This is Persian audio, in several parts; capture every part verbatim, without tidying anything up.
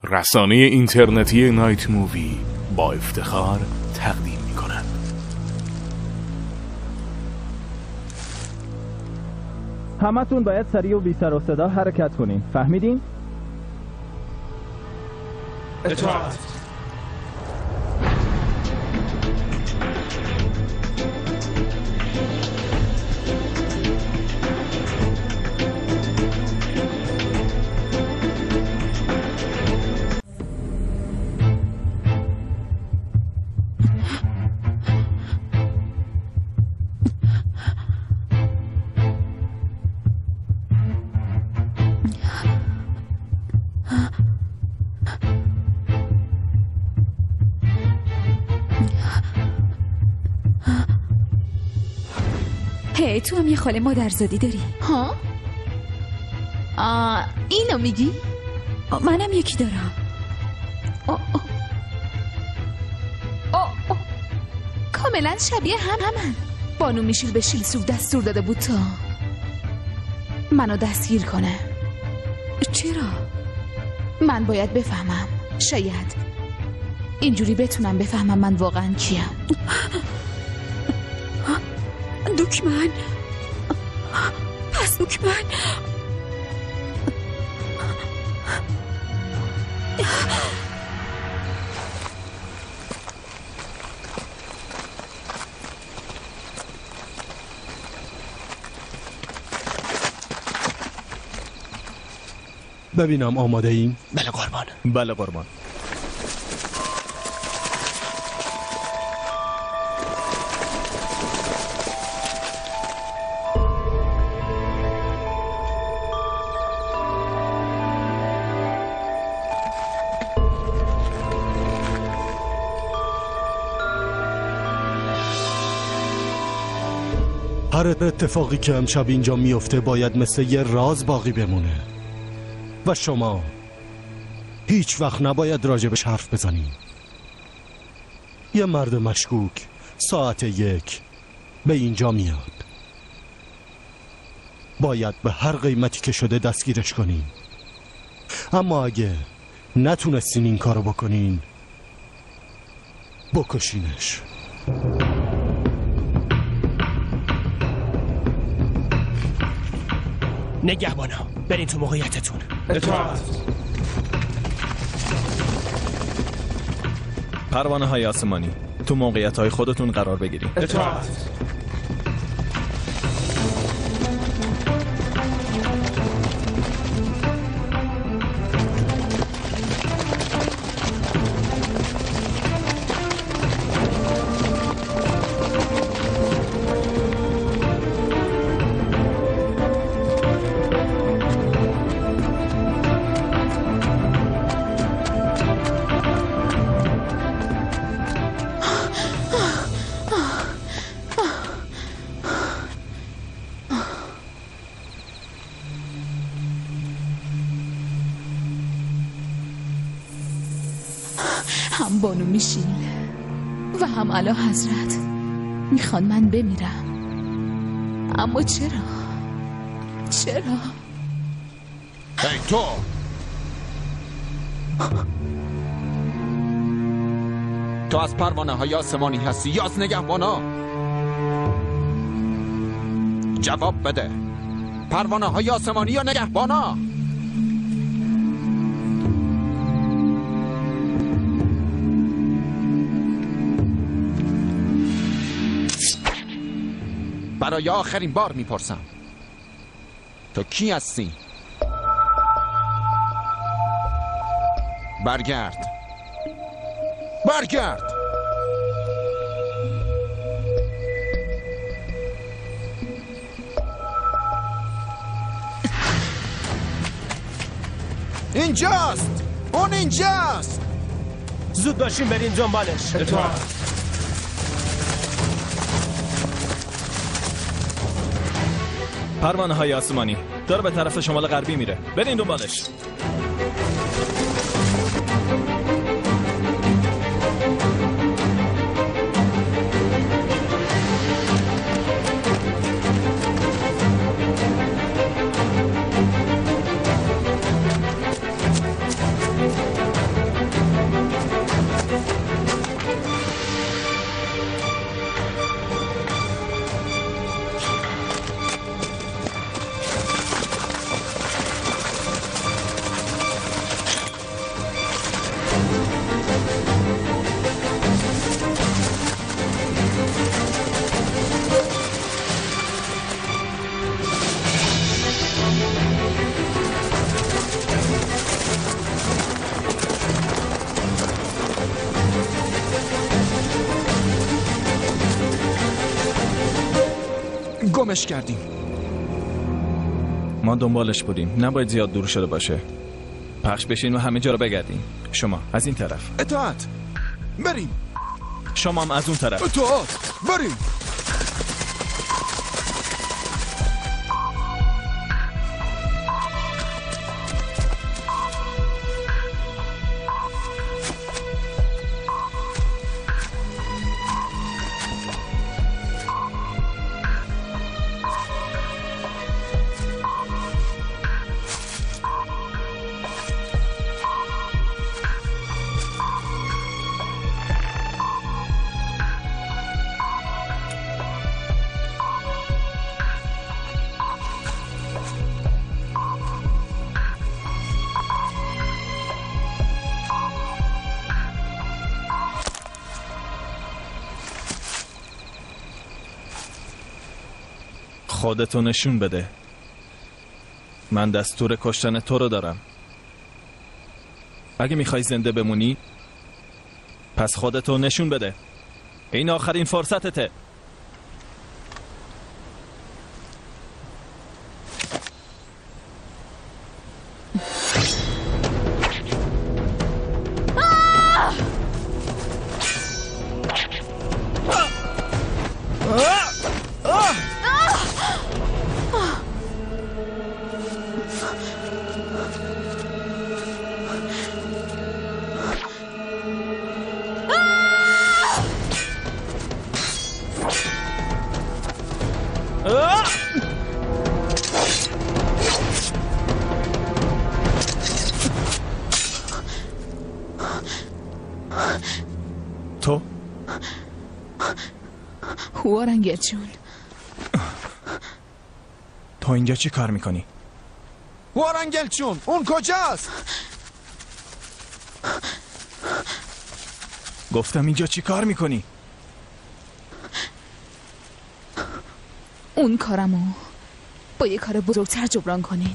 رسانه اینترنتی نایت مووی با افتخار تقدیم می کند. همتون باید سریع و بی سر و صدا حرکت کنین. فهمیدین؟ اطاعت. هی تو هم یه خاله مادرزادی داری؟ ها؟ آه اینو میگی؟ منم یکی دارم. آه آه. آه آه. کاملا شبیه هم همن. بانو میشیل به شیلسوف دستور داده بود تا منو دستگیر کنه. چرا؟ من باید بفهمم. شاید اینجوری بتونم بفهمم من واقعا کیم. دوکمن، پس دوکمن ببینم آماده ایم؟ بله قربان. بله قربان. هر اتفاقی که امشب اینجا میفته باید مثل یه راز باقی بمونه و شما هیچ وقت نباید راجبش حرف بزنید. یه مرد مشکوک ساعت یک به اینجا میاد. باید به هر قیمتی که شده دستگیرش کنین. اما اگه نتونستین این کارو بکنین بکشینش. نگهبانا برین تو موقعیتتون. اطاعت. پروانه های آسمانی تو موقعیت های خودتون قرار بگیرید. اطاعت. هم بانو میشیل و هم اعلی حضرت میخوان من بمیرم. اما چرا؟ چرا؟ هی تو! تو از پروانه های آسمانی هستی یا از نگهبانا؟ جواب بده. پروانه های آسمانی یا نگهبانا؟ برای آخرین بار میپرسم تو کی هستی؟ برگرد برگرد. اینجاست. اون اینجاست. زود باشین برین دنبالش. اطاعت. پروانه های آسمانی داره به طرف شمال غربی میره. برین دنبالش. دنبالش کردیم. ما دنبالش بودیم، نباید زیاد دور شده باشه. پخش بشین و همه جا رو بگردیم. شما از این طرف. اطاعت. بریم. شما هم از اون طرف. اطاعت. بریم. خودتو نشون بده. من دستور کشتن تو رو دارم. اگه میخوای زنده بمونی پس خودتو نشون بده. این آخرین فرصتته. تو وارنگل جون، تو اینجا چی کار میکنی؟ وارنگل جون اون کجاست؟ گفتم اینجا چی کار میکنی؟ اون کارمو با یه کار بزرگتر جبران کنین.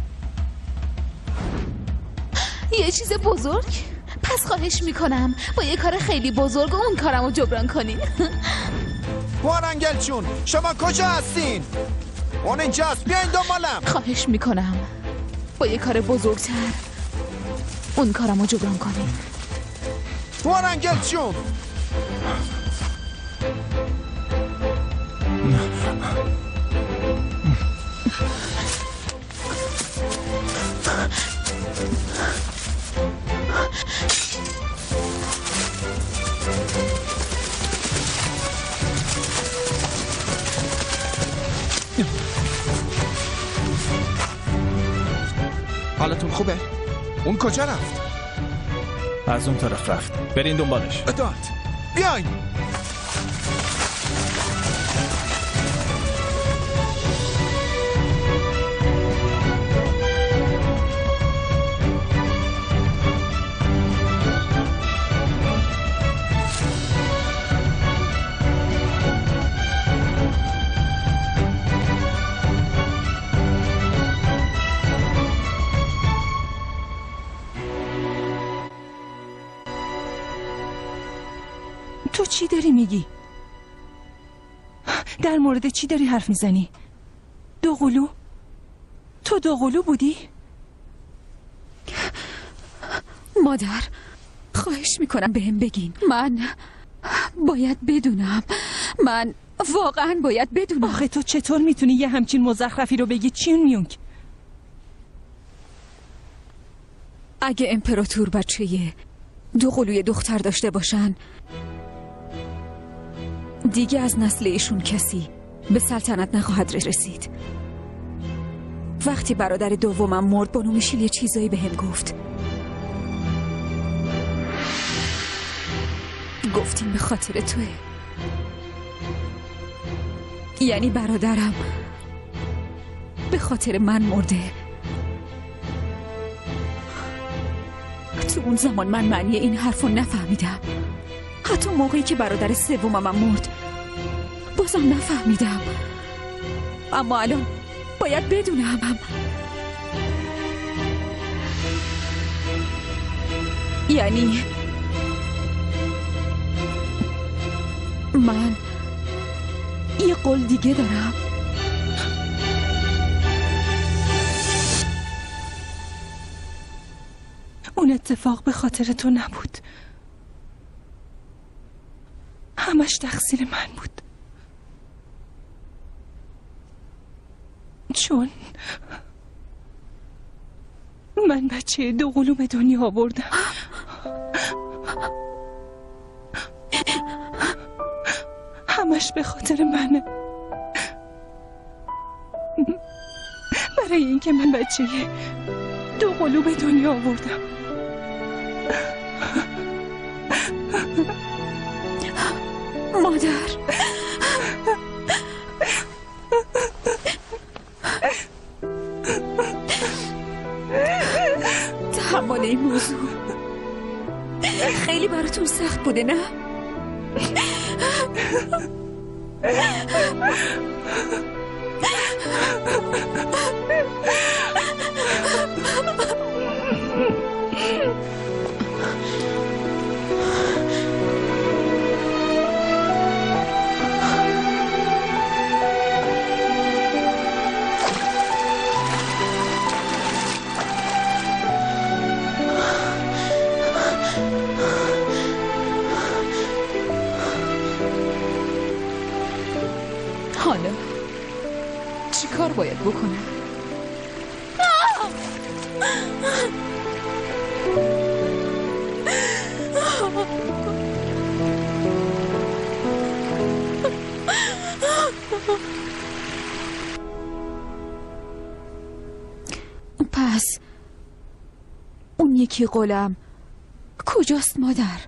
یه چیز بزرگ؟ پس خواهش میکنم با یه کار خیلی بزرگ اون کارمو جبران کنین. وارنگل جون شما کجا هستین؟ اون اینجاست، بیاین دنبالم. خواهش میکنم با یه کار بزرگتر اون کارمو جبران کنین. وارنگل جون حالتون خوبه؟ اون کجا رفت؟ از اون طرف رفت. برین دنبالش. اطاعت. بیاین. تو چی داری میگی؟ در مورد چی داری حرف میزنی؟ دوقلو؟ تو دوقلو بودی؟ مادر خواهش میکنم بهم بگین. من باید بدونم. من واقعا باید بدونم. آخه تو چطور میتونی یه همچین مزخرفی رو بگی؟ چین میونگ؟ اگه امپراتور بچه دوقلوی دختر داشته باشن دیگه از نسل ایشون کسی به سلطنت نخواهد رسید. وقتی برادر دومم مرد بانو میشیل یه چیزایی به هم گفت. گفتیم به خاطر توه. یعنی برادرم به خاطر من مرده. تو اون زمان من معنی این حرفو نفهمیدم. حتی موقعی که برادر سومم مرد بازم نفهمیدم. اما الان باید بدونم. یعنی من یه قول دیگه دارم. اون اتفاق به خاطر تو نبود. همش تقصیر من بود. چون من بچه دوقلو به دنیا آوردم. همش به خاطر منه. برای اینکه من بچه دوقلو به دنیا آوردم. مادر، تحمل این موضوع خیلی براتون سخت بوده نه؟ حالا چی کار باید بکنم؟ پس اون یکی غلام کجاست مادر؟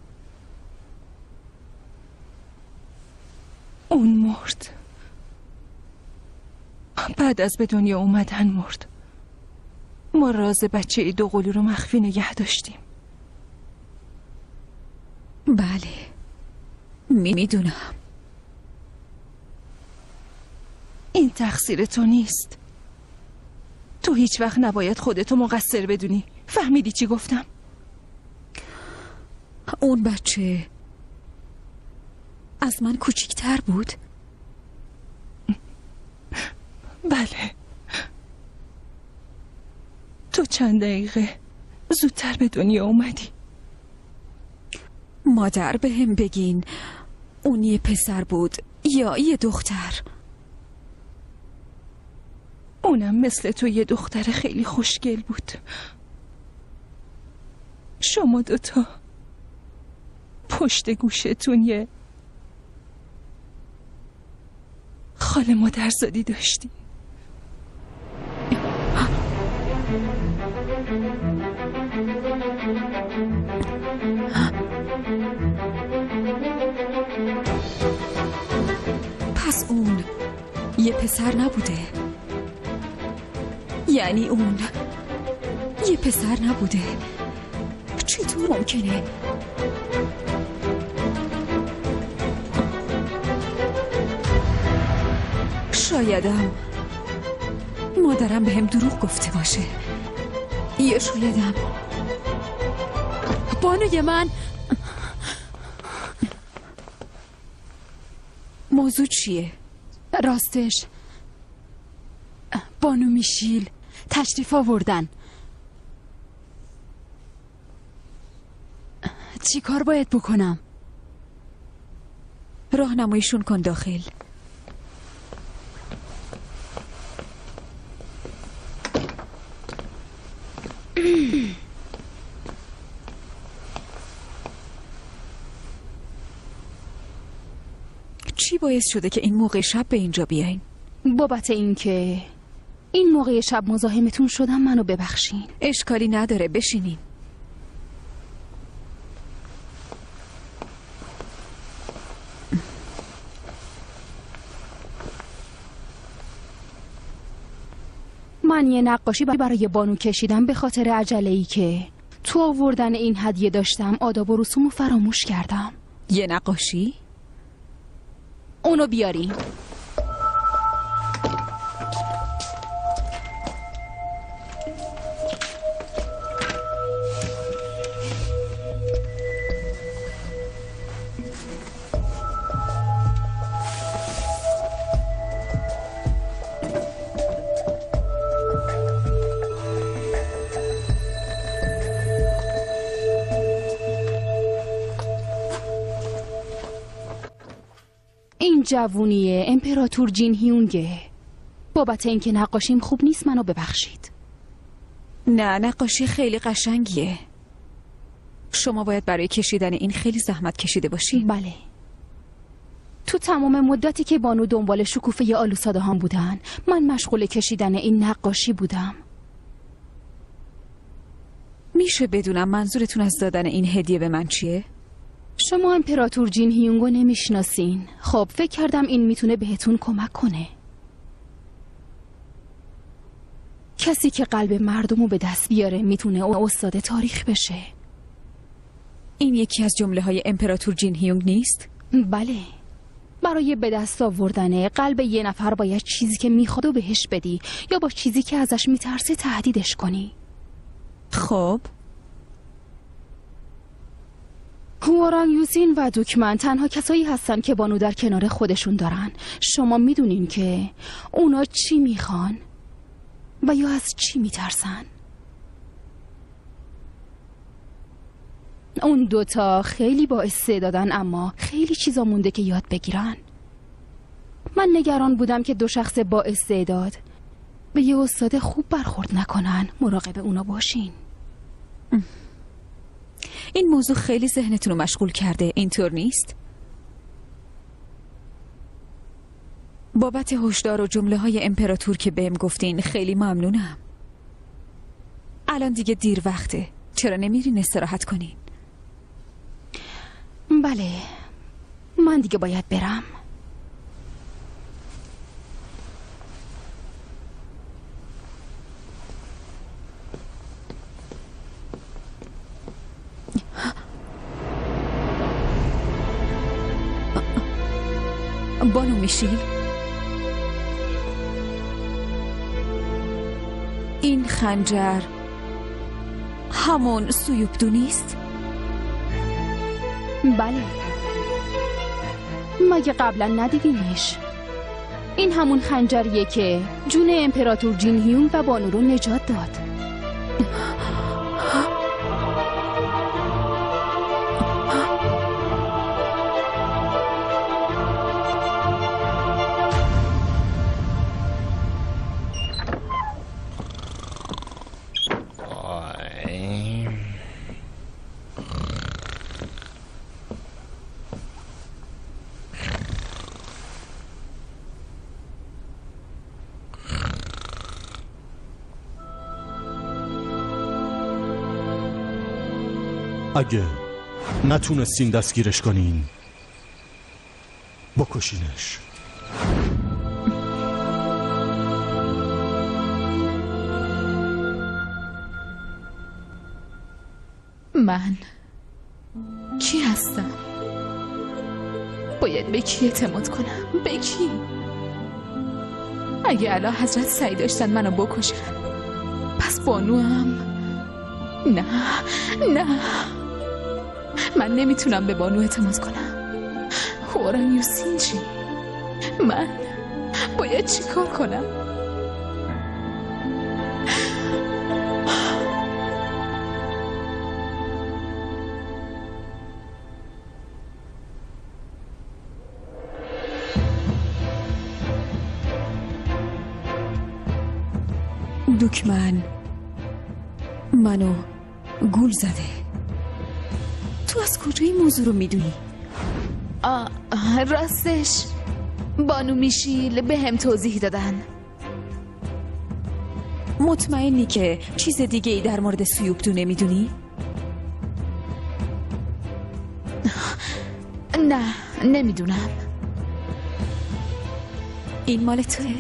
اون مرد. بعد از به دنیا اومدن مرد. ما راز بچه دوقلو رو مخفی نگه داشتیم. بله میدونم. این تقصیر تو نیست. تو هیچ وقت نباید خودتو مقصر بدونی. فهمیدی چی گفتم؟ اون بچه از من کوچیکتر بود؟ بله. تو چند دقیقه زودتر به دنیا اومدی. مادر به هم بگین اون یه پسر بود یا یه دختر؟ اونم مثل تو یه دختر خیلی خوشگل بود. شما دوتا پشت گوشتون یه خاله مادرزادی داشتی. پس اون یه پسر نبوده؟ یعنی اون یه پسر نبوده؟ چطور ممکنه؟ شایدم مادرم به هم دروغ گفته باشه، یا شایدم بانوی من. موضوع چیه؟ راستش بانو میشیل تشریف آوردن. چی کار باید بکنم؟ راهنماییشون کن داخل. چی باعث شده که این موقع شب به اینجا بیاین؟ بابت این که این موقع شب مزاحمتون شدم منو ببخشین. اشکالی نداره، بشینین. من یه نقاشی برای بانو کشیدم به خاطر عجله‌ای که تو آوردن این هدیه داشتم. آداب و رسومو فراموش کردم. یه نقاشی؟ اونو بیارین. این جوونیه امپراتور جین هیونگه. بابت اینکه نقاشیم خوب نیست منو ببخشید. نه نقاشی خیلی قشنگیه. شما باید برای کشیدن این خیلی زحمت کشیده باشی. بله. تو تمام مدتی که بانو دنبال شکوفه آلوساده هم بودن من مشغول کشیدن این نقاشی بودم. میشه بدونم منظورتون از دادن این هدیه به من چیه؟ شما امپراتور جین هیونگو نمیشناسین. خب فکر کردم این میتونه بهتون کمک کنه. کسی که قلب مردمو به دست بیاره میتونه استاد تاریخ بشه. این یکی از جمله های امپراتور جین هیونگ نیست؟ بله. برای به دست آوردن قلب یه نفر باید چیزی که میخواد و بهش بدی یا با چیزی که ازش میترسه تهدیدش کنی. خب هوارانگ یوسین و دوکمن تنها کسایی هستن که بانو در کنار خودشون دارن. شما میدونین که اونا چی میخوان و یا از چی میترسن. اون دوتا خیلی با استعدادن اما خیلی چیزا مونده که یاد بگیرن. من نگران بودم که دو شخص با استعداد به یه استاد خوب برخورد نکنن. مراقب اونا باشین. این موضوع خیلی ذهنتون رو مشغول کرده، اینطور نیست؟ بابت هشدار و جمله های امپراتور که بهم گفتین خیلی ممنونم. الان دیگه دیر وقته، چرا نمیرین استراحت کنین؟ بله من دیگه باید برم. بانو میشیل، این خنجر همون سویوبدو نیست؟ بله. مگه قبلا ندیدینش؟ این همون خنجریه که جون امپراتور جین هیونگ و بانو رو نجات داد. اگه نتونستین دستگیرش کنین بکشینش. من کی هستم؟ باید به کی اعتماد کنم؟ به کی؟ اگه اعلی حضرت سعی داشتن منو بکشن پس بانو هم نه نه من نمیتونم به بانو اعتماد کنم. هوارانگ یوسین چی؟ من باید چی کار کنم؟ دوکمن منو گول زده. تو از کجا این موضوع رو میدونی؟ آه راستش بانو میشیل به هم توضیح دادن. مطمئنی که چیز دیگه ای در مورد سویوبدو نمیدونی؟ نه نمیدونم. این مال توه؟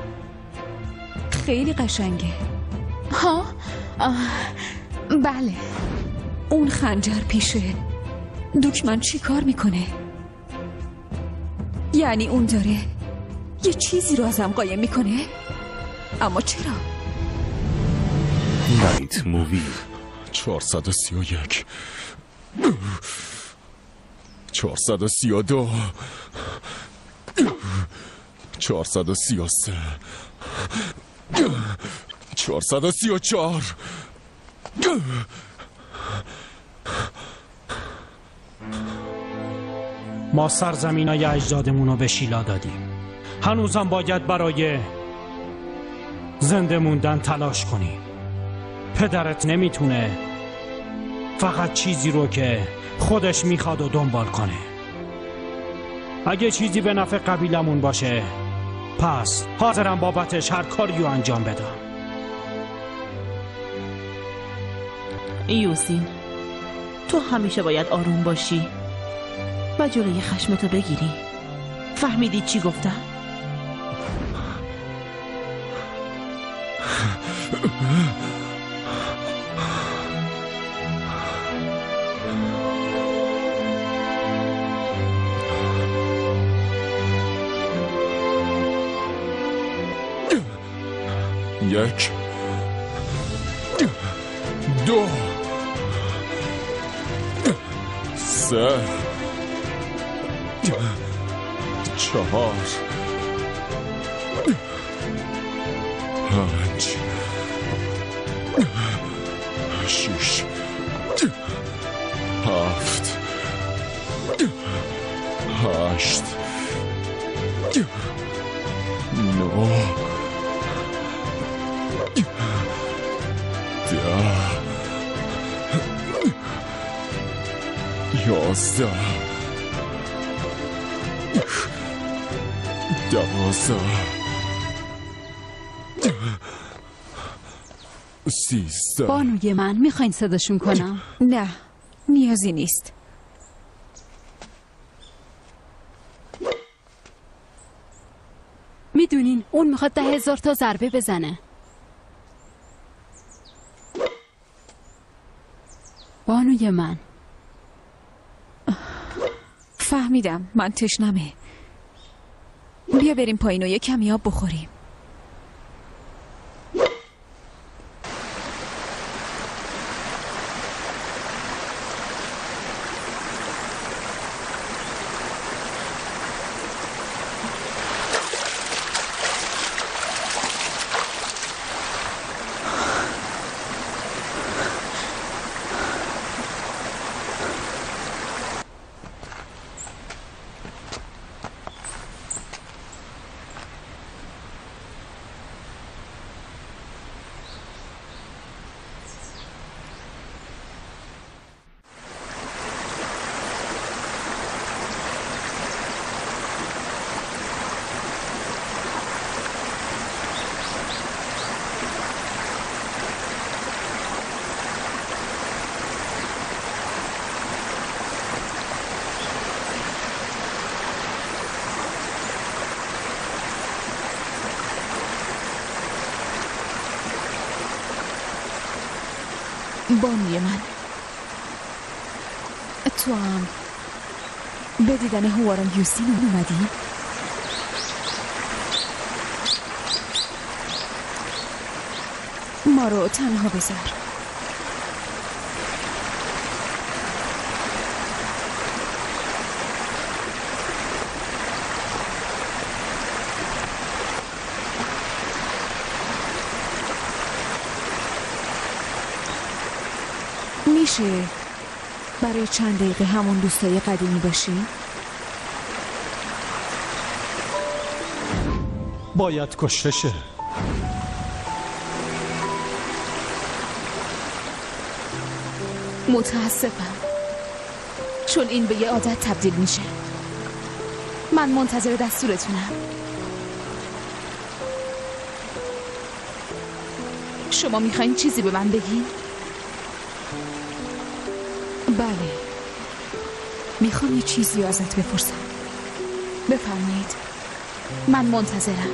خیلی قشنگه. ها؟ آه بله. اون خنجر پیشه دوکمن چی کار میکنه؟ یعنی اون داره یه چیزی رو ازم قایم میکنه؟ اما چرا؟ نایت مووی چهارصد و سی و یک چهارصد و سی و دو چهارصد و سی و سه چهارصد و سی و چهار ما سرزمینای اجدادمون رو به شیلا دادیم. هنوزم باید برای زنده موندن تلاش کنیم. پدرت نمیتونه فقط چیزی رو که خودش میخواد و دنبال کنه. اگه چیزی به نفع قبیلمون باشه پس حاضرم بابتش هر کاری رو انجام بدم. یوسین، تو همیشه باید آروم باشی و جلوی خشمتو بگیری. فهمیدی چی گفتم؟ یک دو سه چهار پنج شش هفت هشت نه ده یازده دوازده سیزده. بانوی من میخواین صداشون کنم؟ نه نیازی نیست. میدونین اون میخواد ده هزار تا ضربه بزنه. بانوی من. فهمیدم، من تشنمه. بیا بریم پایین و یه کمی آب بخوریم. بانوی من، تو هم به دیدن هواران یوسین اومدی؟ ما رو تنها بذار. میشه برای چند دقیقه همون دوستای قدیمی باشی؟ باید کشته شه. متاسفم، چون این به یه عادت تبدیل میشه. من منتظر دستورتونم. شما میخواین چیزی به من بگین؟ بله، میخوام یه چیزی ازت بپرسم. بفرمایید، من منتظرم.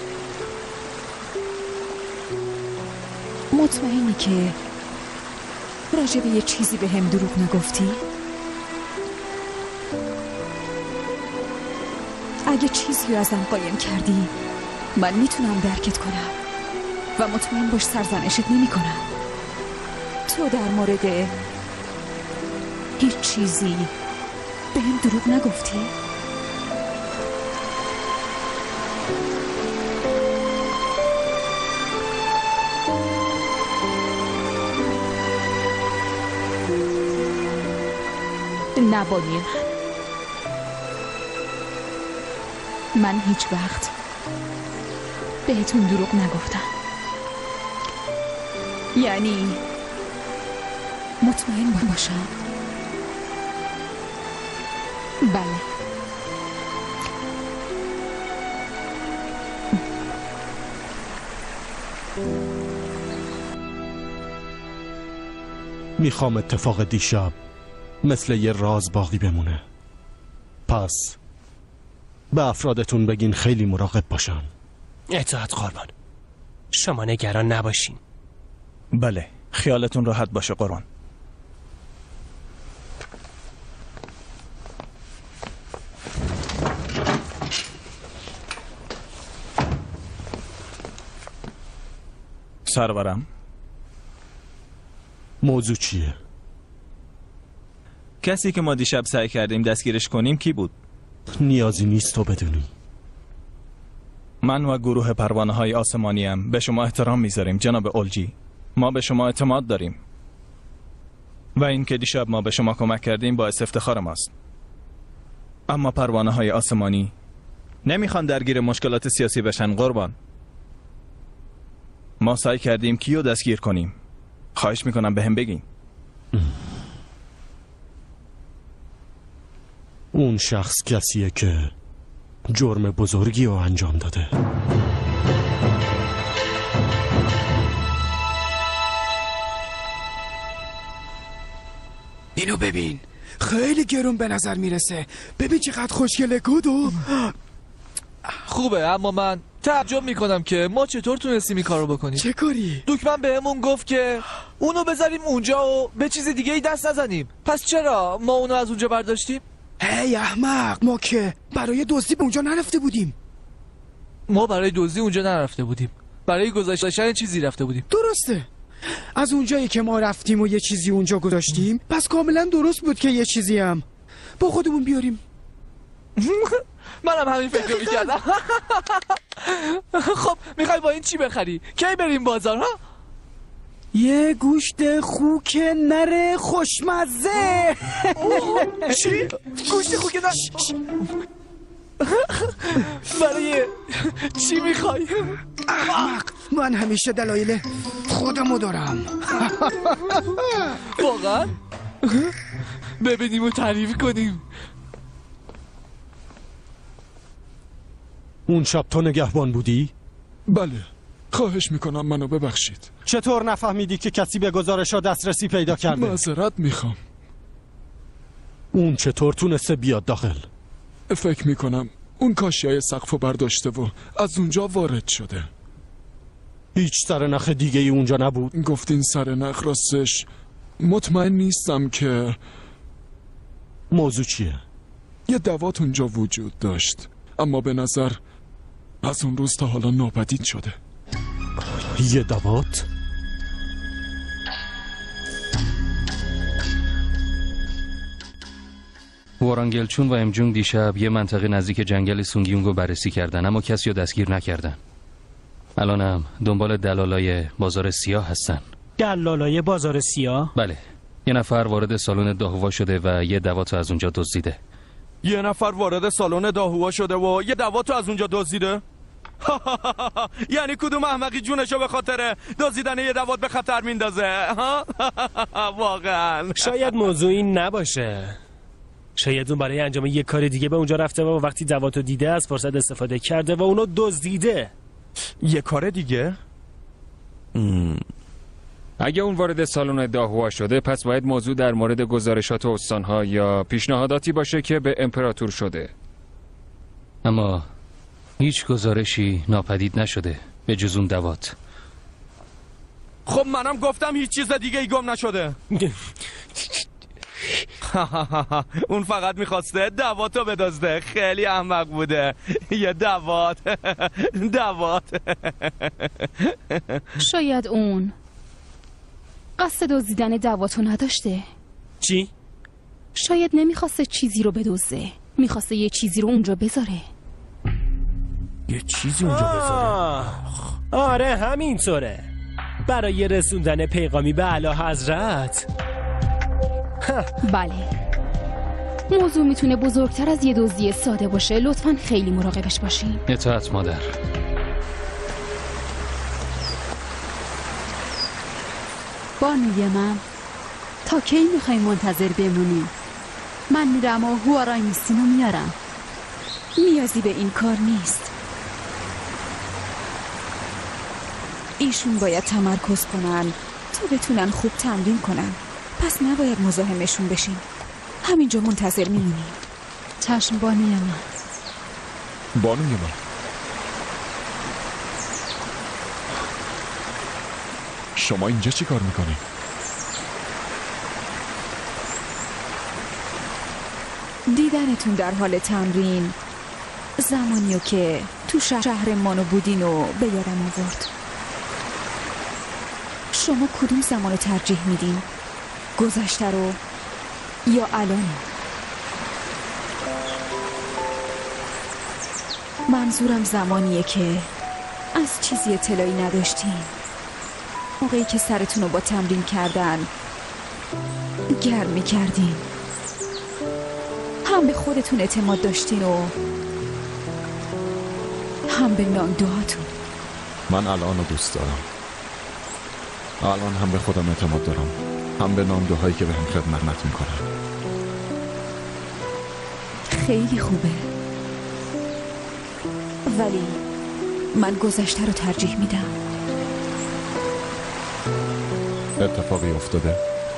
مطمئنی که راجع به یه چیزی به هم دروغ نگفتی؟ اگه چیزی رو ازم قایم کردی من میتونم درکت کنم و مطمئن باش سرزنشت نمی کنم. تو در مورد هیچ چیزی به هم دروغ نگفتی؟ نه بانوی من، من هیچ وقت بهتون دروغ نگفتم. یعنی مطمئن باشم؟ بله. میخوام اتفاق دیشب مثل یه راز باقی بمونه. پس به افرادتون بگین خیلی مراقب باشن. اطاعت قربان. شما نگران نباشین. بله، خیالتون راحت باشه قربان. سرورم، موضوع چیه؟ کسی که ما دیشب سعی کردیم دستگیرش کنیم کی بود؟ نیازی نیست تو بدونی. من و گروه پروانه های آسمانی هم به شما احترام میذاریم جناب اولجی. ما به شما اعتماد داریم و این که دیشب ما به شما کمک کردیم باعث افتخار ماست. اما پروانه های آسمانی نمیخوان درگیر مشکلات سیاسی بشن قربان. ما سعی کردیم کیو دستگیر کنیم. خواهش میکنم به هم بگین. اون شخص کسیه که جرم بزرگی رو انجام داده. اینو ببین، خیلی گرون به نظر میرسه. ببین چقدر خوشگله گودو. خوبه، اما من تعجب میکنم که ما چطور تونستیم این کارو بکنیم. چه کاری؟ دکمن بهمون گفت که اونو بذاریم اونجا و به چیز دیگه ای دست نزنیم. پس چرا ما اونو از اونجا برداشتیم؟ هی احمق، ما که برای دزدی به اونجا نرفته بودیم. ما برای دزدی اونجا نرفته بودیم، برای گذاشتن چیزی رفته بودیم. درسته. از اونجایی که ما رفتیم و یه چیزی اونجا گذاشتیم، پس کاملا درست بود که یه چیزی هم با خودمون بیاریم. منم همین فکر رو میکردم. خب میخوای با این چی بخری؟ کی بریم بازار ها؟ یه گوشت خوک نره خوشمزه. چی؟ گوشت خوک نره؟ برای چی میخوای؟ احمق، من همیشه دلایل خودمو دارم. واقعا؟ ببینیم و تعریف کنیم. اون شب تو نگهبان بودی؟ بله، خواهش میکنم منو ببخشید. چطور نفهمیدی که کسی به گزارش‌ها دسترسی پیدا کرده؟ معذرت میخوام. اون چطور تونسته بیاد داخل؟ فکر میکنم اون کاشیای سقفو برداشته و از اونجا وارد شده. هیچ سرنخ دیگه ای اونجا نبود؟ گفتین سرنخ راستش مطمئن نیستم که. موضوع چیه؟ یه دوات اونجا وجود داشت، اما به نظر از اون روز تا حالا ناپدید شده. یه دوات؟ وارانگلچون و امجون دیشب یه منطقه نزدیک جنگل سونگیونگو بررسی کردن، اما کسی رو دستگیر نکردن. الانم دنبال دلالای بازار سیاه هستن. دلالای بازار سیاه؟ بله، یه نفر وارد سالن داهوا شده و یه دوات از اونجا دزدیده. یه نفر وارد سالن داهوا شده و یه دوات از اونجا دزدیده؟ یعنی کدوم احمقی جونشو به خاطر دزدیدن یه دوات به خطر میندازه؟ واقعا شاید موضوع این نباشه. شاید اون برای انجام یه کار دیگه به اونجا رفته و وقتی دواتو دیده از فرصت استفاده کرده و اونو دزدیده. یه کار دیگه؟ ام. اگه اون وارد سالن داهوا شده، پس باید موضوع در مورد گزارشات استانها یا پیشنهاداتی باشه که به امپراتور شده. اما هیچ گزارشی ناپدید نشده به جز اون دوات. خب منم گفتم هیچ چیز دیگه ای گم نشده. اون فقط میخواسته دواتو بدزده. خیلی احمق بوده. یه دوات. دوات. شاید اون قصد دزدیدن دواتو نداشته. چی؟ شاید نمیخواسته چیزی رو بدزده، میخواسته یه چیزی رو اونجا بذاره. یه چیزی اونجا بذاره؟ آره همینطوره، برای رسوندن پیغامی به اعلی حضرت. بله، موضوع میتونه بزرگتر از یه دزدی ساده باشه. لطفاً خیلی مراقبش باشین. اطاعت مادر. بانوی من، تا کی میخوای منتظر بمونی؟ من میرم و هوارای میستینو میارم. نیازی به این کار نیست. ایشون باید تمرکز کنن تا بتونن خوب تمرین کنن. پس نباید مزاحمشون بشین. همینجا منتظر میمونیم. چشم بانوی من. بانوی من. شما اینجا چی کار میکنی؟ دیدنتون در حال تمرین زمانیو که تو شهر مانو بودین و به یادم آورد. شما کدوم زمانو ترجیح میدین؟ گذشته رو یا الان؟ منظورم زمانیه که از چیزی اطلاعی نداشتین، موقعی که سرتون رو با تمرین کردن گرم میکردین، هم به خودتون اعتماد داشتین و هم به ناندوهاتون. من الان رو دوست دارم. الان هم به خودم اعتماد دارم، هم به ناندوهایی که به هم خدمت میکنن. خیلی خوبه، ولی من گذشته رو ترجیح میدم. اتفاقی افتاده؟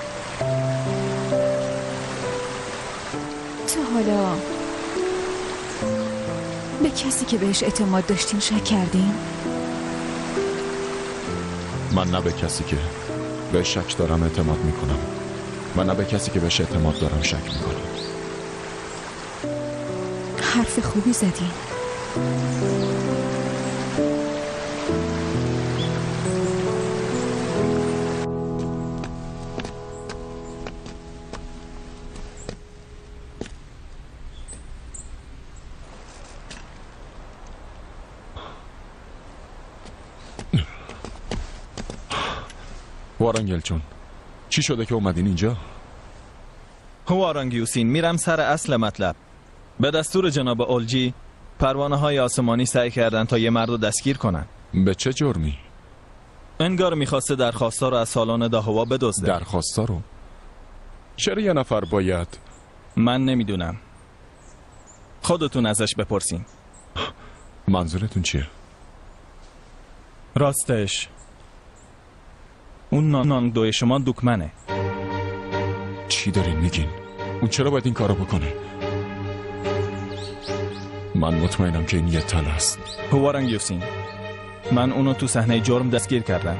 تا حالا به کسی که بهش اعتماد داشتین شک کردین؟ من نه به کسی که به شک دارم اعتماد میکنم، من نه به کسی که بهش اعتماد دارم شک میکنم. حرف خوبی زدین. وارانگل جون، چی شده که اومدین اینجا؟ وارانگیوسین، میرم سر اصل مطلب. به دستور جناب اولجی پروانه های آسمانی سعی کردن تا یه مرد رو دستگیر کنن. به چه جرمی؟ انگار میخواسته درخواستا رو از سالن داهوا بدزده. درخواستا رو؟ چرا یه نفر باید؟ من نمیدونم، خودتون ازش بپرسین. منظورتون چیه؟ راستش اون ناندوی شما دکمنه. چی دارین میگین؟ اون چرا باید این کارو بکنه؟ من مطمئنم که این یه تل است. هوارانگیوسین، من اونو تو صحنه جرم دستگیر کردم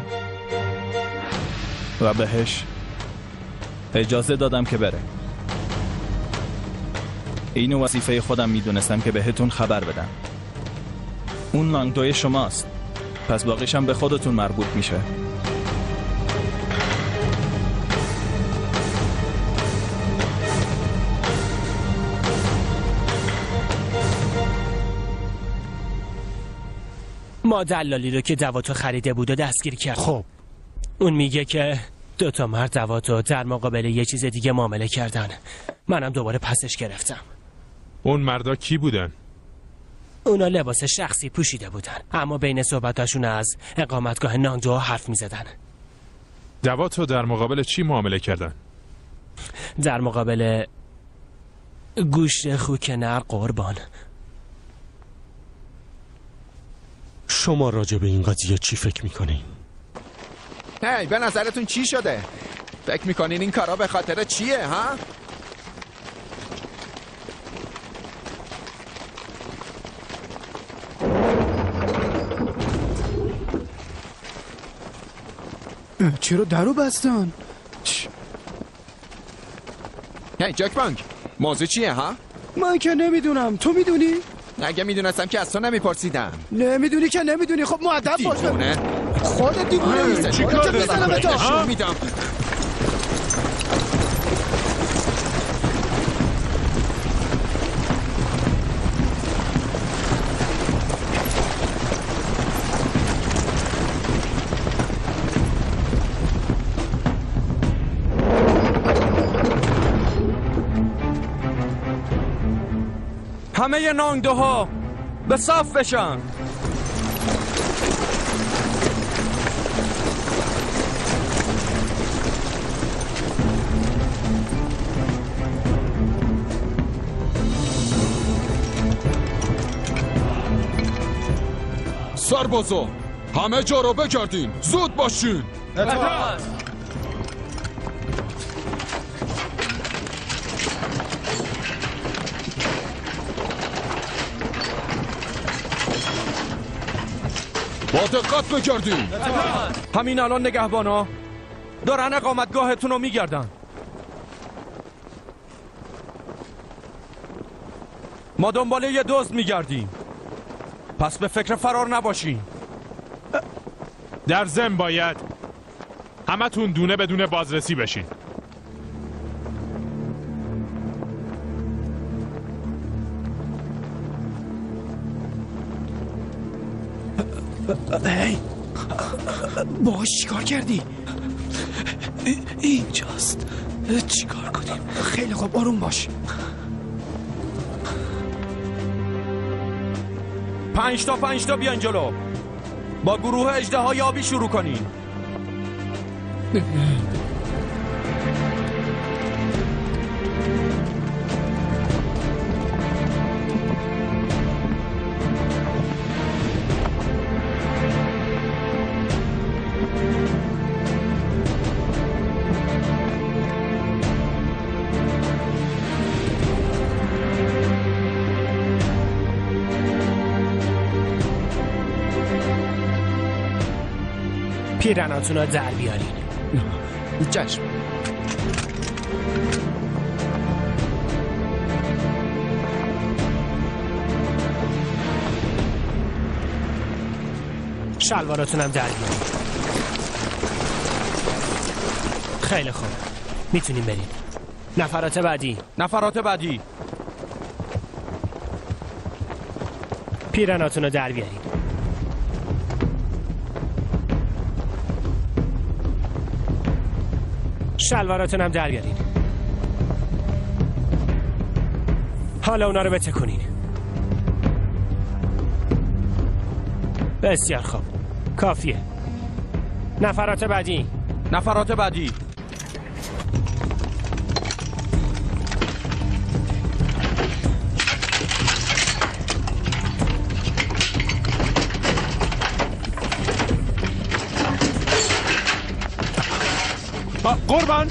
و بهش اجازه دادم که بره. اینو وظیفه خودم میدونستم که بهتون خبر بدم. اون ناندوی شماست، پس باقیشم به خودتون مربوط میشه. ما دلالی رو که دواتو خریده بود و دستگیر کرد. خب اون میگه که دوتا مرد دواتو در مقابل یه چیز دیگه معامله کردن. منم دوباره پسش گرفتم. اون مردا کی بودن؟ اونا لباس شخصی پوشیده بودن، اما بین صحبتاشون از اقامتگاه ناندو حرف میزدن. دواتو در مقابل چی معامله کردن؟ در مقابل گوشت خوک نر قربان. شما راجع به این قضیه چی فکر میکنین؟ هی به نظرتون چی شده؟ فکر میکنین این کارا به خاطر چیه ها؟ چرا درو بستن؟ هی جک بانک، موضوع چیه ها؟ من که نمیدونم، تو میدونی؟ اگه میدونستم که از تو نمیپرسیدم. نمیدونی که نمیدونی، خب مؤدب باش. دیوونه خودت دیوونه نیستی. چی کار بزنم تو؟ شو میدم. همه نانگده ها به صف بشن. سربازا همه جا رو بگردین، زود باشین. اطاعت. با دقت بگردین. همین الان نگهبانا دارن اقامتگاهتون رو میگردن. ما دنبال یه دزد میگردیم، پس به فکر فرار نباشین. در ضمن باید همتون دونه بدون بازرسی بشین. هی باش چیکار کردی؟ اینجاست. چیکار کنیم؟ خیلی خوب، آروم باش. پنج تا پنج تا بیان جلو. با گروه اژدهای آبی شروع کنین. پیرناتون رو در بیارین. چشم. شلواراتون هم در بیارین. خیلی خوب، میتونیم بریم. نفرات بعدی. نفرات بعدی. پیرناتون رو در بیارین. شلواراتون هم در بیارین. حالا اونا رو بتکونین. بسیار خوب، کافیه. نفرات بعدی. نفرات بعدی. قربان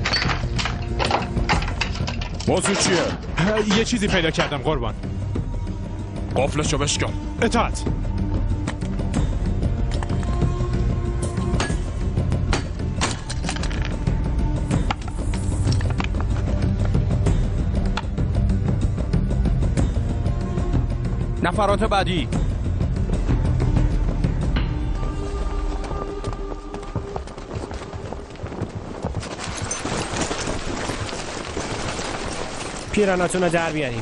موضوع چیه؟ یه چیزی پیدا کردم قربان. قفلشو بشکن. اطاعت. نفرات بعدی. پیراناتون رو در بیارین.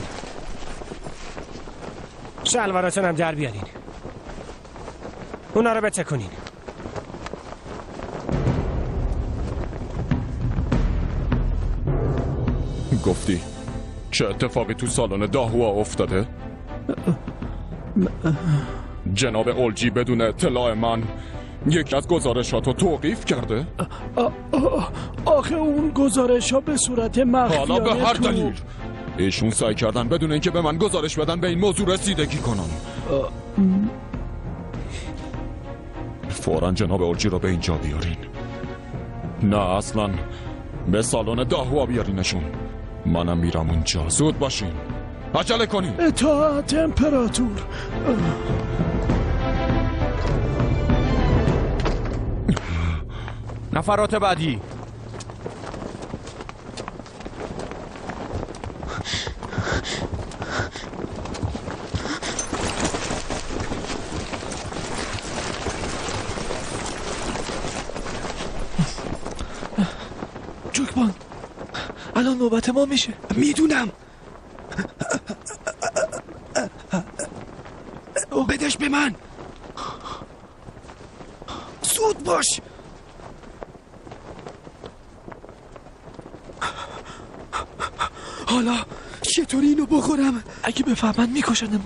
شلواراتون هم در بیارین. اونا رو بتکونین. گفتی چه اتفاقی تو سالن داهوا افتاده؟ جناب اولجی بدون اطلاع من یکی از گزارشاتو توقیف کرده؟ آخه اون گزارش ها به صورت مخفیانه حالا به هر تو... دلیل ایشون سعی کردن بدون اینکه به من گزارش بدن به این موضوع رسیدگی کنن. فوراً جناب اولجی رو به اینجا بیارین. نه اصلا به سالن داهوا بیارینشون. منم میرم اونجا. زود باشین، عجله کنین. اطاعت امپراتور. نفرات بعدی. جوکبان الان نوبت ما میشه. میدونم. بدش به من. زود باش. حالا چطوری اینو بخورم؟ اگه بفهمن میکشنم.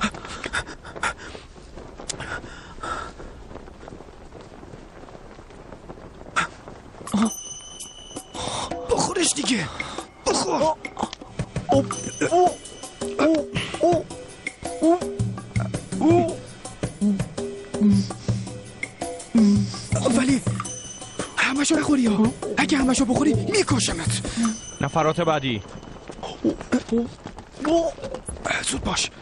بخورش دیگه. بخور. ولی همشو نخوری ها. اگه همشو بخوری میکشمت. نفرات بعدی. زود باش.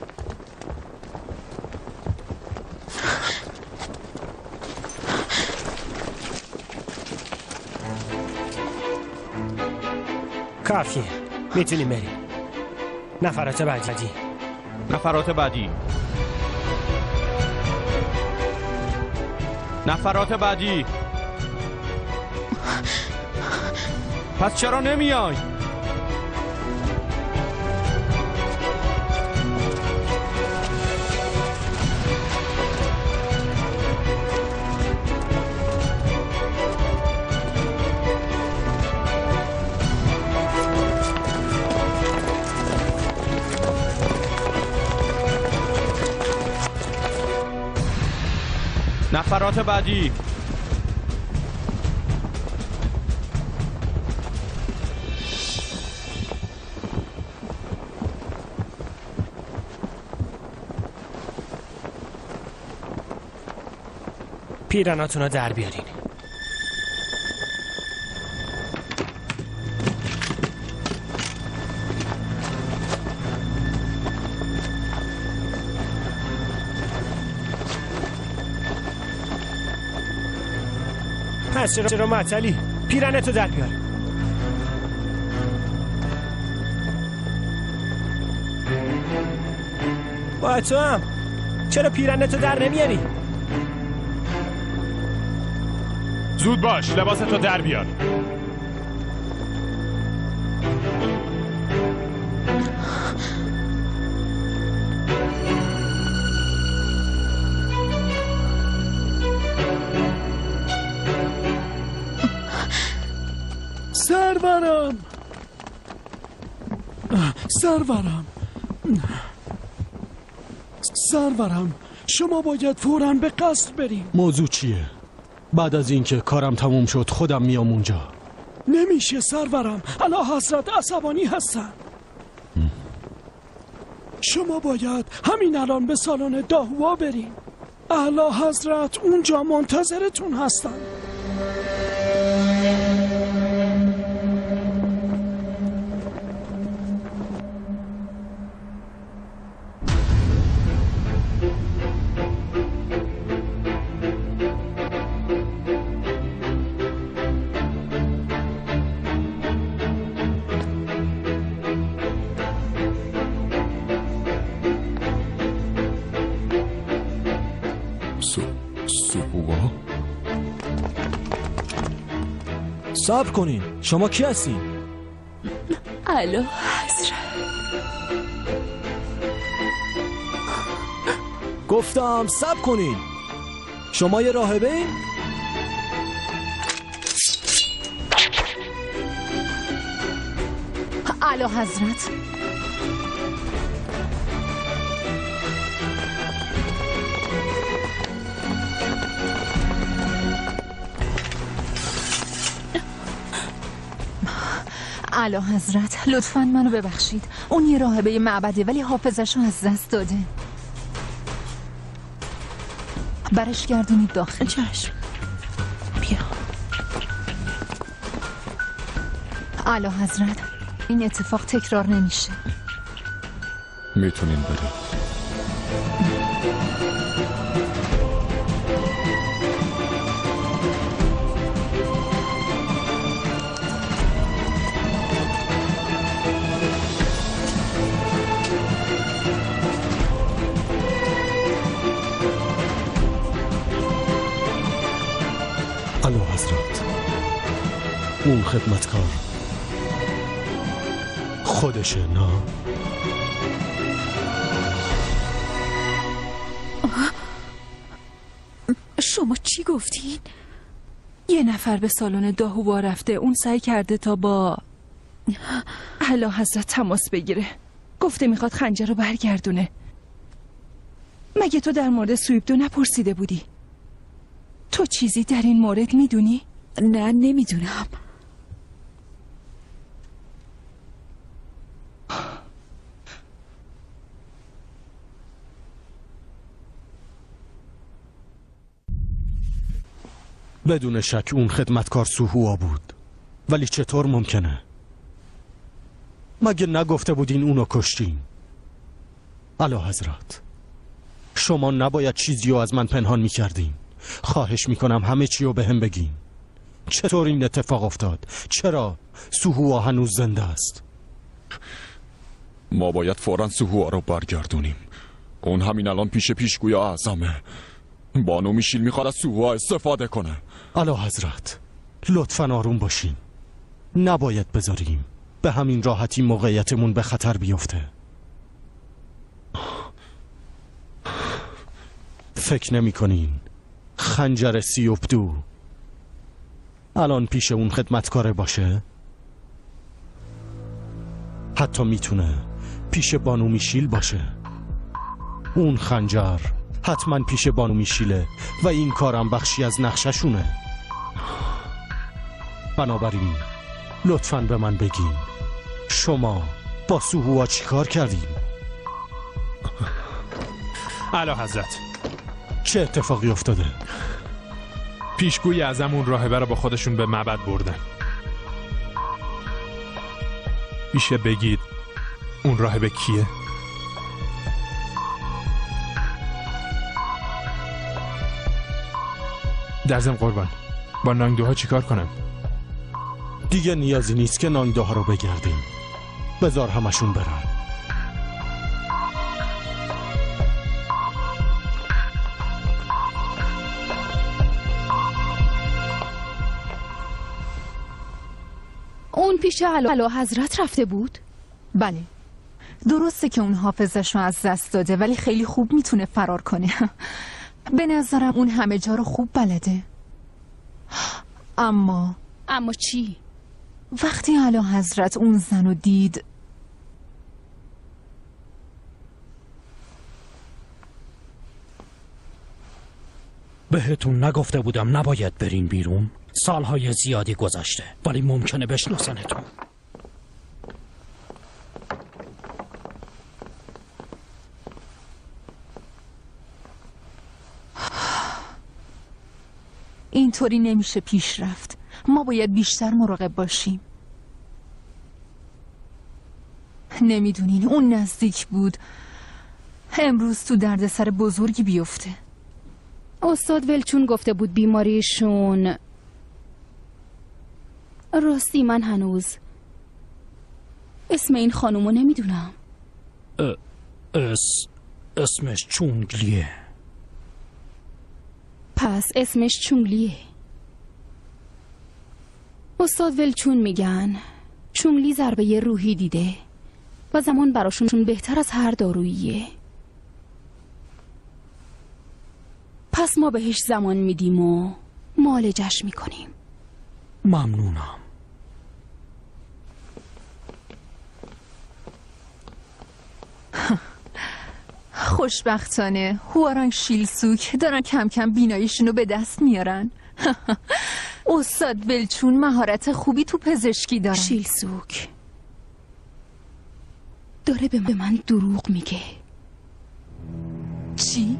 کافیه، میتونیم بریم. نفرات بعدی. نفرات بعدی. نفرات بعدی. پس چرا نمیای؟ نفرات بعدی. پیرناتون رو در بیارین. پس چرا چرا معطلی؟ پیرنتو در بیار. با تو هم چرا پیرنتو در نمیاری؟ زود باش، لباستو در بیار. سرورم سرورم سرورم شما باید فوراً به قصر بریم. موضوع چیه؟ بعد از اینکه کارم تموم شد خودم میام اونجا. نمیشه سرورم، اعلی حضرت عصبانی هستن. شما باید همین الان به سالن داهوا بریم. اعلی حضرت اونجا منتظرتون هستن. صبر کنین، شما کی هستین؟ اعلی حضرت. گفتم صبر کنین. شما یه راهبه این؟ اعلی حضرت. اعلی حضرت لطفاً منو ببخشید. اون یه راهبه معبده ولی حافظشو از دست داده. برش گردونید داخل. چشم. بیا. اعلی حضرت این اتفاق تکرار نمیشه. میتونین برید. اعلی حضرت اون خدمتکار خودشه نه؟ شما چی گفتین؟ یه نفر به سالن داهوا رفته. اون سعی کرده تا با اعلی حضرت تماس بگیره. گفته میخواد خنجر رو برگردونه. مگه تو در مورد سویبدو نپرسیده بودی؟ تو چیزی در این مورد میدونی؟ نه نمیدونم. بدون شک اون خدمتکار سوهوا بود، ولی چطور ممکنه؟ مگه نگفته بودین اونو کشتین؟ اعلی حضرت، شما نباید چیزی رو از من پنهان میکردین. خواهش میکنم همه چی رو به هم بگین. چطور این اتفاق افتاد؟ چرا سوهوا هنوز زنده است؟ ما باید فوراً سوهوا رو برگردونیم. اون همین الان پیش پیشگوی اعظمه. بانو میشیل میخواد از سوهوا استفاده کنه. اعلی حضرت، لطفاً آروم باشین. نباید بذاریم به همین راحتی موقعیتمون به خطر بیفته. فکر نمی کنین خنجر سیوبدو الان پیش اون خدمتکاره باشه؟ حتی میتونه پیش بانو میشیل باشه. اون خنجر حتما پیش بانو میشیله و این کارم بخشی از نقششونه. بنابراین لطفاً به من بگین شما با سوهوا چی کار کردین؟ اعلی حضرت، چه اتفاقی افتاده؟ پیشگوی اعظم اون راهبه رو با خودشون به معبد بردن. میشه بگید اون راهبه کیه؟ در ضمن قربان، با نانگدوها چیکار کنم؟ دیگه نیازی نیست که نانگدوها رو بگردیم. بذار همشون برن. اون پیش اعلی حضرت رفته بود؟ بله، درسته که اون حافظش رو از دست داده، ولی خیلی خوب میتونه فرار کنه. به نظرم اون همه جا رو خوب بلده. اما اما چی؟ وقتی اعلی حضرت اون زن رو دید، بهتون نگفته بودم نباید برین بیرون؟ سالهای زیادی گذشته، ولی ممکنه بشناسنتون. اینطوری نمیشه پیش رفت. ما باید بیشتر مراقب باشیم. نمیدونین اون نزدیک بود امروز تو دردسر بزرگی بیفته. استاد ولچون گفته بود بیماریشون. راستی من هنوز اسم این خانومو نمیدونم. اس اسمش چونگلیه. پس اسمش چونگلیه. استاد ولچون میگن چونگلی ضربه روحی دیده و زمان براشون بهتر از هر داروییه. پس ما بهش زمان میدیم و معالجش میکنیم. ممنونم. خوشبختانه هوارانگ شیلسوک دارن کم کم بیناییشونو به دست میارن. استاد ولچون مهارت خوبی تو پزشکی دارن. شیلسوک داره به من دروغ میگه. چی؟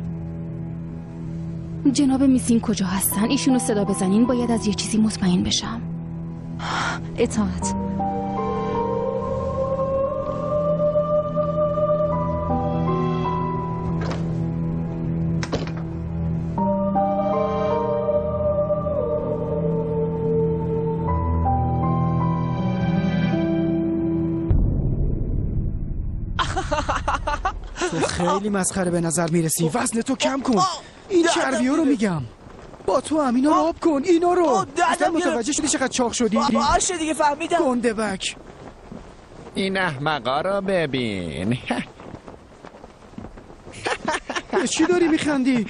جناب میسین کجا هستن؟ ایشونو صدا بزنین، باید از یه چیزی مطمئن بشم. اطاعت. تو خیلی مسخره به نظر میرسی. وزن تو کم کن. این چربی رو میگم. با تو امینا رو آب کن. اینا رو اصلا متوجه شدی چقدر چاق شدی؟ باشه دیگه فهمیدم. گنده بک. این احمقا رو ببین. چی داری میخندی؟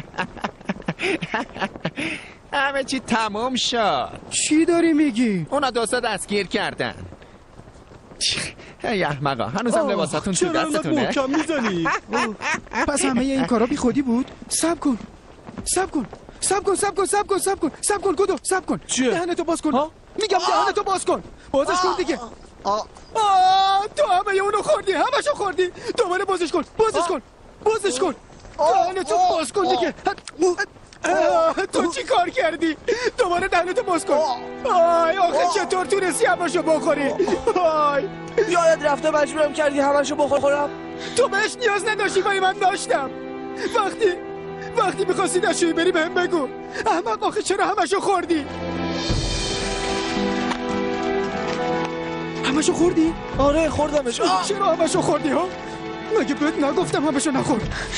همه چی تموم شد. چی داری میگی؟ اونا دوستا دستگیر کردن. ای احمقا هنوزم لباساتون تو دستتونه. چرا اینقدر محکم میزنی؟ پس همه این کارا بی خودی بود؟ سب کن سب کن سب کن سب کن سب کن سب کن سب کن گدو سب کن دهنتو باز کن. میگم دهنتو باز کن. بازش کن دیگه. آه تو همه اونو خوردی، همشو خوردی. دوباره بازش کن بازش کن بازش کن. دهنتو باز کن دیگه. تو چی کار کردی؟ دوباره دهنتو باز کن. آی آخه چطور تونستی همشو بخوری؟ آی یادت رفته مجبورم کردی همشو بخورم؟ تو بهش نیاز نداشتی ولی من داشتم. وقتی وقتی میخواستی دستشویی بری بهم بگو. احمق آخه چرا همشو خوردی؟ همشو خوردی؟ آره خوردمش. چرا همشو خوردی ها؟ مگه بهت نگفتم همشو نخور؟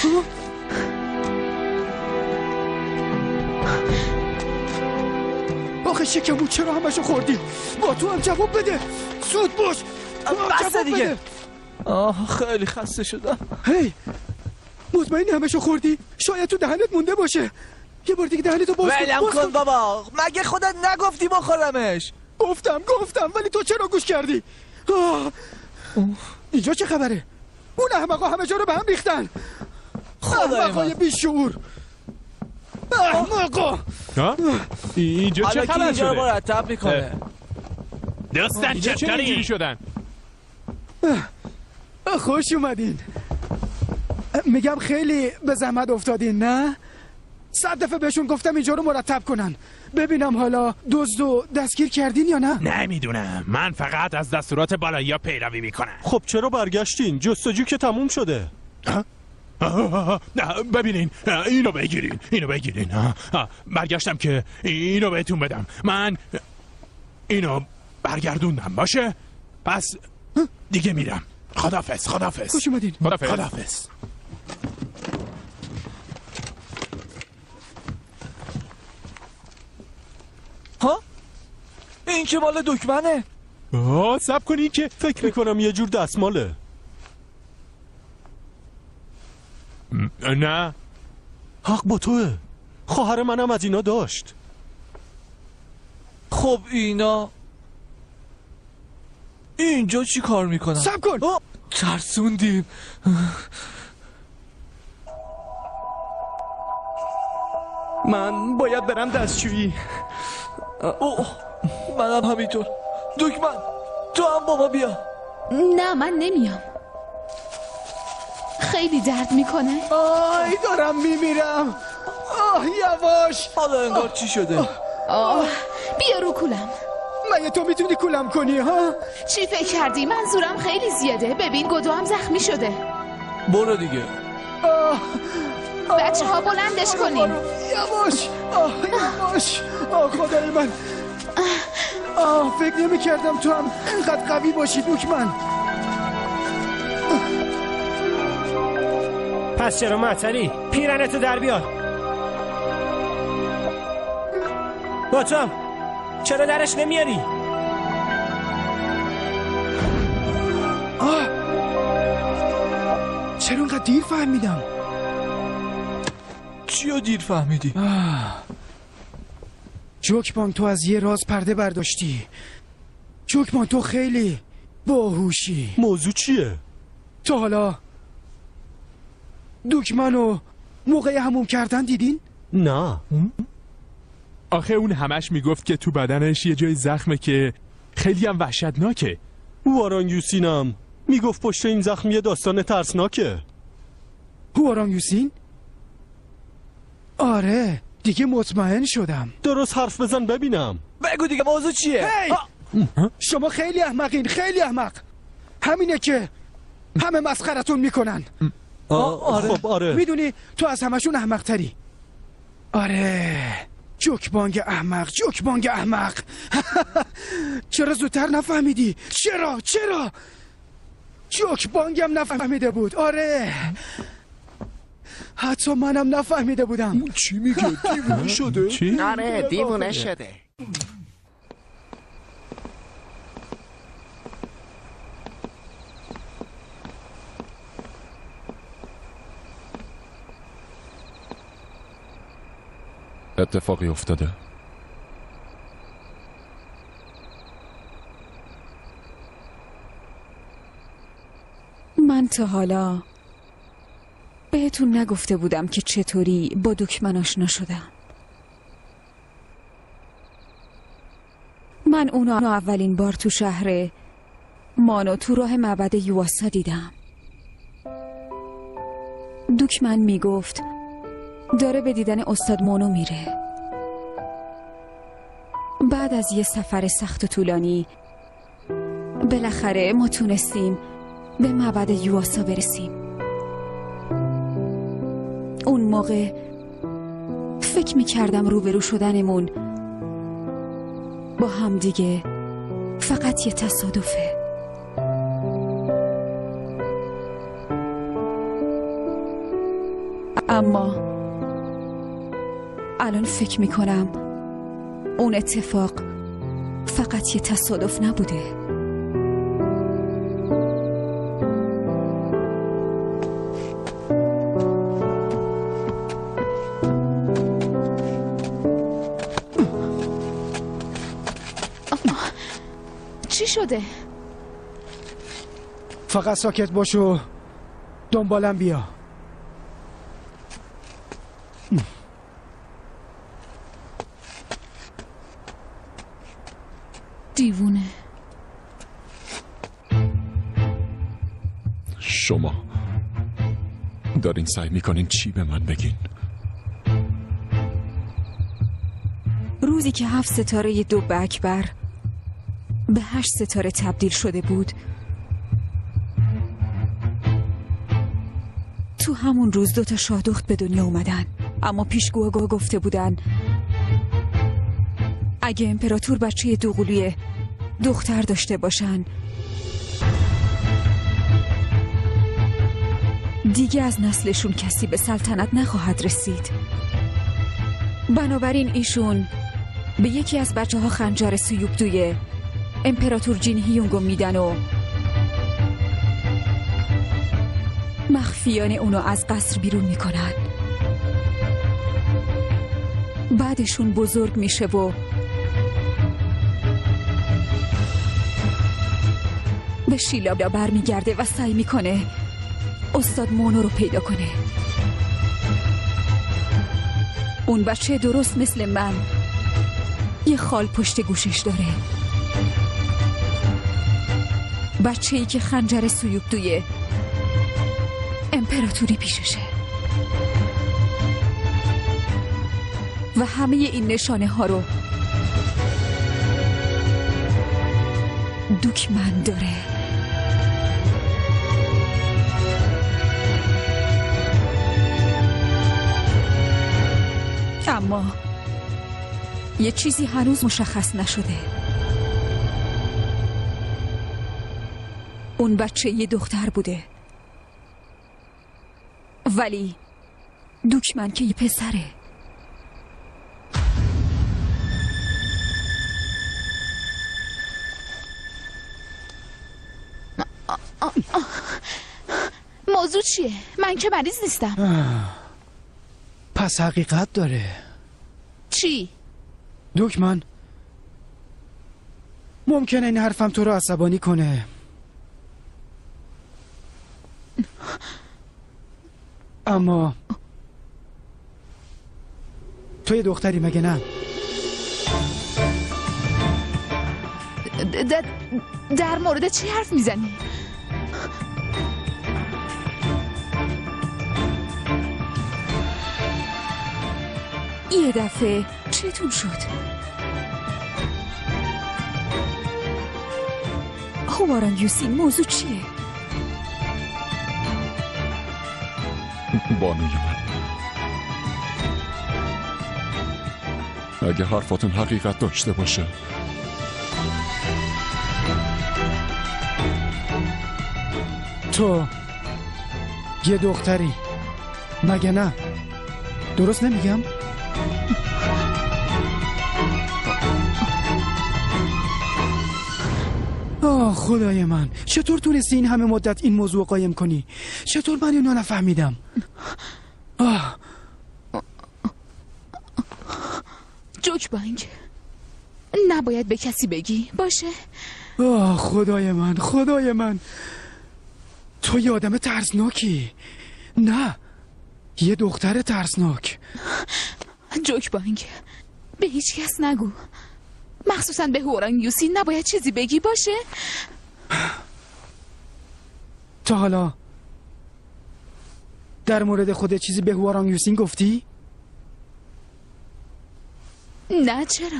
آخه شکمون چرا همشو خوردی؟ با تو هم جواب بده. زود باش. بسته دیگه. آه خیلی خسته شدم. هی مطمئنی همشو خوردی؟ شاید تو دهنت مونده باشه. یه بار دیگه دهنتو باز کن. ولم کن بابا. مگه خودت نگفتی بخورمش؟ گفتم گفتم ولی تو چرا گوش کردی؟ آه. اینجا چه خبره؟ اون احمقا همه جا رو به هم ریختن. احمقای بیشعور. احمقا. اینجا چه خبره اینجا رو مرتب میکنه. دوستان چطوری اینجوری شدن؟ خوش اومدین. میگم خیلی به زحمت افتادین نه؟ صد دفعه بهشون گفتم اینجا رو مرتب کنن. ببینم حالا دزد و دستگیر کردین یا نه؟ نمیدونم. من فقط از دستورات بالایی پیروی میکنم. خب چرا برگشتین؟ جستجو که تموم شده. نه ببینین اینو بگیرین اینو بگیرین. برگشتم که اینو بهتون بدم. من اینو برگردوندم باشه. پس دیگه میرم. خداحافظ خداحافظ. خوش اومدین. خداحافظ خداحافظ. ها؟ این که مال دکمنه. آه سب کنی که فکر میکنم یه جور دستماله. نه حق با توه. خواهر منم از اینا داشت. خب اینا اینجا چی کار میکنن؟ سب کن. ترسوندیم. من باید برم دستشویی. اوه منم همینطور. دکمن تو هم با ما بیا. نه من نمیام. خیلی درد میکنه. آی دارم میمیرم. آه یواش. حالا انگار چی شده؟ آه بیا رو کولم. مگه تو میتونی کولم کنی ها؟ چی فکر کردی؟ من زورم خیلی زیاده. ببین گدو هم زخمی شده. برو دیگه. آه بچه ها بلندش کنیم. یواش. آه یواش. آه خدای من. آه فکر نمی کردم تو هم اینقدر قوی باشی دکمن. پس چرا معطلی؟ پیرنتو در بیار. باتم چرا درش نمیاری؟ آه چرا اینقدر دیر فهمیدم؟ چیو دیر فهمیدی؟ جوکمان تو از یه راز پرده برداشتی. جوکمان تو خیلی باهوشی. موضوع چیه؟ تو حالا دکمنو موقع هموم کردن دیدین؟ نه. آخه اون همش میگفت که تو بدنش یه جای زخمه که خیلی هم وحشتناکه. واران یوسینم میگفت پشت این زخم یه داستان ترسناکه. واران یوسین؟ آره دیگه مطمئن شدم. درست حرف بزن ببینم. بگو دیگه موضوع چیه؟ هی! شما خیلی احمقین خیلی احمق. همینه که همه مسخرتون میکنن. آه آره. خب آره میدونی تو از همشون احمق تری. آره جوکبانگ احمق جوکبانگ احمق. چرا زودتر نفهمیدی؟ چرا چرا جوکبانگم نفهمیده بود. آره حتی منم نفهمیده بودم. چی میگه؟ دیوونه شده؟ چی؟ آره دیوونه شده. اتفاقی افتاده. من تا حالا بهتون نگفته بودم که چطوری با دکمن آشنا شدم. من اونو اولین بار تو شهر مانو تو راه معبد یواسا دیدم. دکمن میگفت داره به دیدن استاد مونو میره. بعد از یه سفر سخت و طولانی بالاخره ما تونستیم به معبد یواسا برسیم. اون موقع فکر میکردم روبرو شدنمون با هم دیگه فقط یه تصادفه. اما الان فکر میکنم اون اتفاق فقط یه تصادف نبوده. چی شده؟ فقط ساکت باش و دنبالم بیا. دیوونه. شما دارین سعی میکنین چی به من بگین؟ روزی که هفت ستاره دب اکبر به هشت ستاره تبدیل شده بود، تو همون روز دو تا شاهدخت به دنیا اومدن. اما پیشگوها گفته بودن اگه امپراتور بچه دوقلوی دختر داشته باشن دیگه از نسلشون کسی به سلطنت نخواهد رسید. بنابراین ایشون به یکی از بچه ها خنجر سویوبدوی امپراتور جین هیونگو میدن و مخفیانه اونو از قصر بیرون میکنن. بعدشون بزرگ میشه و به شیلا برمیگرده و سعی میکنه استاد مونو رو پیدا کنه. اون بچه درست مثل من یه خال پشت گوشش داره. بچه‌ای که خنجر سویوبدوی امپراتوری پیششه و همه این نشانه ها رو دکمن داره. اما یه چیزی هنوز مشخص نشده. اون بچه یه دختر بوده ولی دکمن که یه پسره. موضوع چیه؟ من که مریض نیستم. پس حقیقت داره. چی؟ دکمن ممکنه این حرفم تو رو عصبانی کنه، اما تو یه دختری مگه نه؟ در مورد چی حرف میزنی؟ یه دفعه چطور شد؟ هواران یوسین موضوع چیه؟ بانوی من، اگه حرفاتون حقیقت داشته باشه تو یه دختری مگه نه؟ درست نمیگم؟ آه خدای من، چطور تونستی این همه مدت این موضوع قایم کنی؟ چطور من اینو نفهمیدم؟ آه جوک بانگ، نباید به کسی بگی باشه؟ آه خدای من، خدای من، تو یه آدم ترسناکی. نه، یه دختر ترسناک. جوک بانگ، به هیچ کس نگو، مخصوصا به هورانگ یوسین نباید چیزی بگی باشه؟ تا حالا در مورد خودت چیزی به هورانگ یوسین گفتی؟ نه چرا؟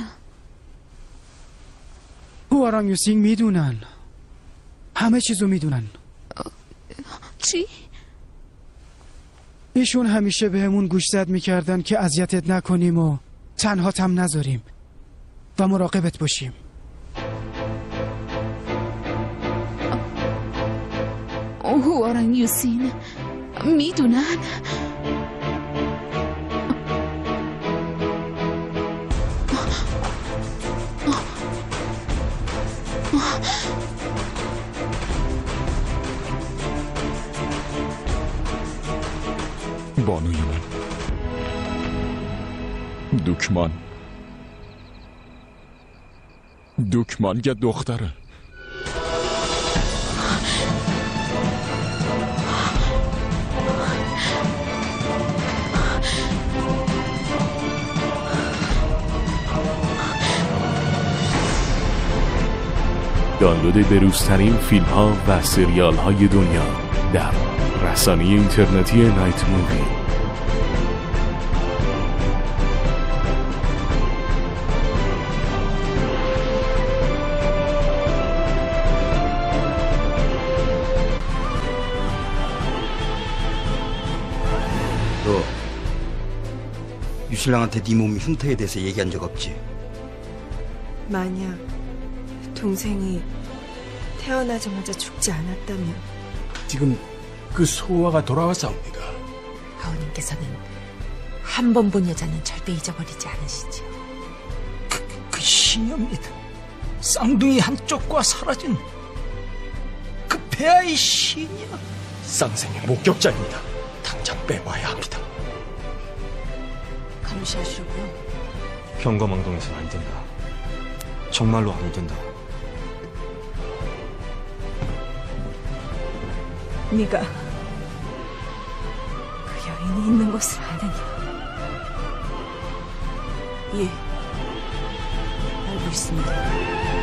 هورانگ یوسین میدونن، همه چیزو میدونن. چی؟ ایشون همیشه بهمون گوشزد میکردن که اذیتت نکنیم و تنها تم نذاریم و مراقبت باشیم. هورانگ یوسین میدونن؟ بانوی من، دوکمان دوکمان یه دختره. دانلود بروزترین فیلم ها و سریال های دنیا در رسانه اینترنتی نایت مووی. 너 유신랑한테 네 몸이 흉터에 대해서 얘기한 적 없지? 만약 동생이 태어나자마자 죽지 않았다면 지금 그 소화가 돌아왔사옵니까? 아버님께서는 한 번 본 여자는 절대 잊어버리지 않으시죠. 그, 그 시녀입니다. 쌍둥이 한쪽과 사라진 그 폐하의 시녀. 쌍생의 목격자입니다. 당장 빼와야 합니다. 감시하시려고요? 경거망동해서는 안 된다. 정말로 안 된다. 네가 그 여인이 있는 곳을 아느냐? 예, 알고 있습니다.